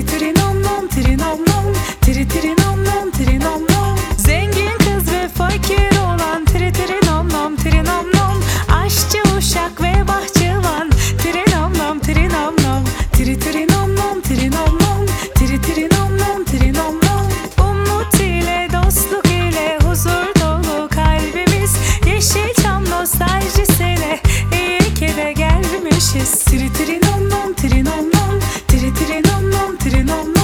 tiri nom nom, tiri nom nom, tiri tiri nom nom, tiri nom nom. Zengin kız ve fakir olan, tiri tiri nom nom, tiri nom nom. Aşçı, uşak ve bahçıvan, tiri nom nom, tiri nom nom. Tiri tiri nom nom, tiri nom nom, tiri tiri nom nom, tiri nom nom. Umut ile, dostluk ile, huzur dolu kalbimiz. Yeşilçam nostaljisiyle iyi ki de gelmişiz. Tiri tiri nom nom, tiri nom nom, tiri tiri nom nom, tiri nom nom.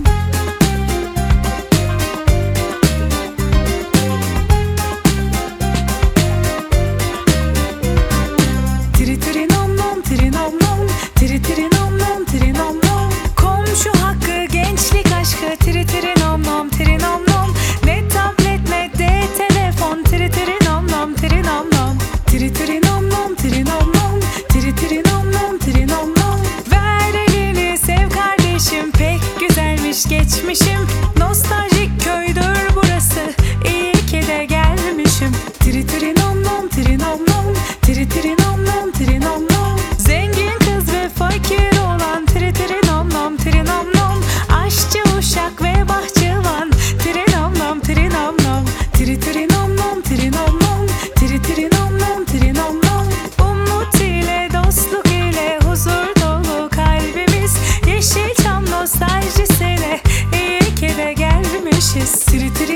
Tiri tiri nom nom, tiri nom nom, tiri tiri nom nom, tiri nom nom. Komşu hakkı, gençlik aşkı, tiri tiri nom nom, tiri nom nom. Ne tablet ne de telefon, tiri tiri nom nom, tiri nom nom. Tiri tiri nom nom, tiri nom nom, tiri tiri nom nom, tiri nom nom. Ver elini, sev kardeşim, pek güzelmiş geçmişim. Nostaljik köydür burası, iyi ki de gelmişim. Tiri tiri nom nom, tiri nom nom, tiri tiri nom nom, tiri nom nom. Zengin kız ve fakir olan, tiri tiri nom nom, tiri nom nom. Aşçı, uşak ve bahçıvan, tiri nom nom, tiri nom nom. Tiri tiri nom nom, tiri nom nom, tiri tiri nom nom, tiri nom nom. Umut ile, dostluk ile, huzur dolu kalbimiz. Yeşilçam nostaljisiyle iyi ki de gelmişiz. Tiri tiri